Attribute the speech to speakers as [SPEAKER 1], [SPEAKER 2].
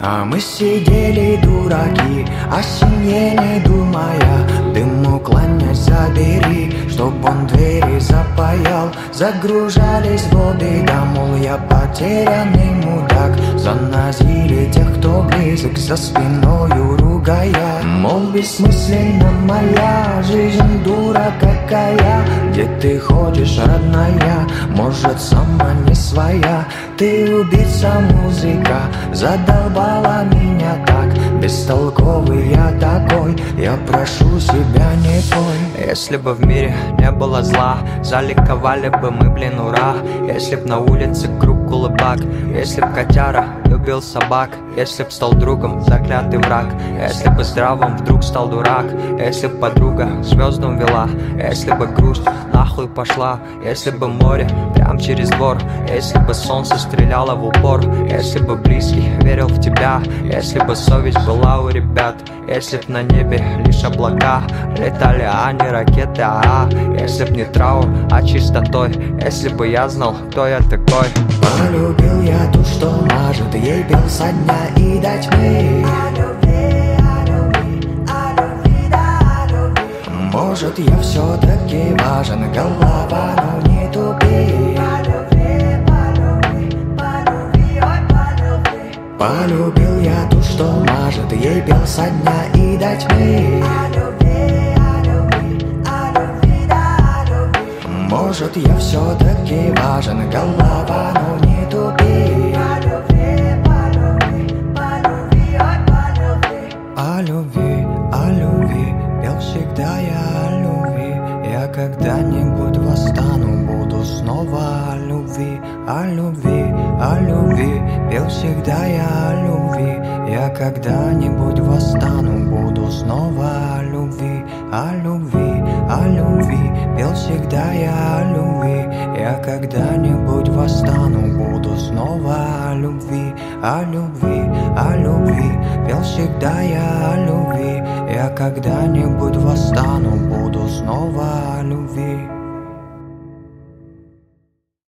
[SPEAKER 1] А мы сидели дураки, о семье не думая. Дыму кланясь забери, чтоб он двери запаял. Загружались воды, да мол я потерянный мудак. Занозили тех, кто близок, за спиною ругая. Мол бессмысленна моя жизнь, дура какая. Где ты ходишь, родная, может сама не своя. Ты убийца музыка, задолбала меня так. Бестолковый я такой, я прошу себя не пой.
[SPEAKER 2] Если бы в мире не было зла, заликовали бы мы, блин, ура. Если б на улице круг кулыбак, если б котяра любил собак, если б стал другом заклятый враг, если бы здравым вдруг стал дурак, если б подруга звездам вела, если бы грусть нахуй пошла, если бы море прям через двор, если бы солнце стреляло в упор, если бы близкий верил в тебя, если бы совесть была у ребят, если б на небе лишь облака летали, а не ракеты, если б не траур, а чистотой, если бы я знал, кто я такой.
[SPEAKER 1] Полюбил я ту, что мажет, ей пел со дня и до тьмы. Может, я все-таки важен, голова, но не тупи. Полюбил я ту, что мажет, ей пел со дня и до тьмы. Может, я все-таки важен, голова, но не тупи. О любви, пел всегда я о любви. Я когда-нибудь восстану, буду снова о любви. О любви, пел всегда я о любви. Я когда-нибудь восстану, буду снова о любви. О любви, пел всегда я о любви. Я когда-нибудь восстану, буду снова о любви. О любви, пел всегда я о любви. Я когда-нибудь восстану, буду снова о любви.